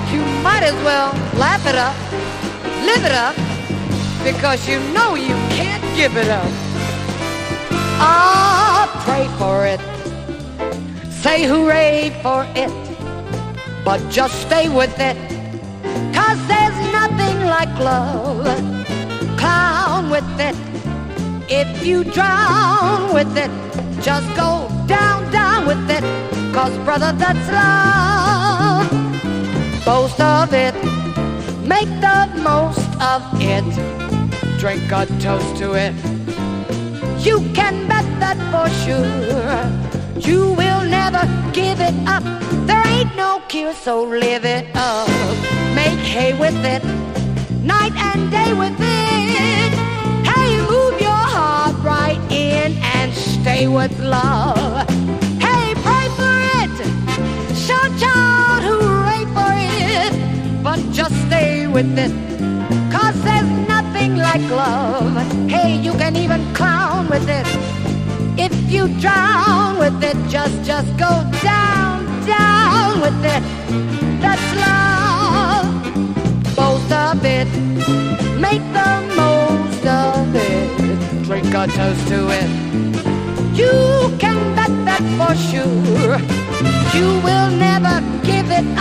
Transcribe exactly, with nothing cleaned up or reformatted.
You might as well laugh it up, live it up, because you know you can't give it up. Ah, pray for it, say hooray for it, but just stay with it, 'cause there's nothing like love. Clown with it, if you drown with it, just go down, down with it, 'cause brother, that's love. Boast of it, make the most of it, drink a toast to it. You can bet that for sure, you will never give it up. There ain't no cure, so live it up. Make hay with it, night and day with it. Hey, move your heart right in and stay with love. Hey, pray for it, shout, shout, hooray for it, but just stay with it, 'cause there's nothing like love. Hey, you can even clown with it. If you drown with it, just, just go down, down with it. That's love. Boast of it, make the most of it, drink a toast to it. You can bet that for sure, you will never give it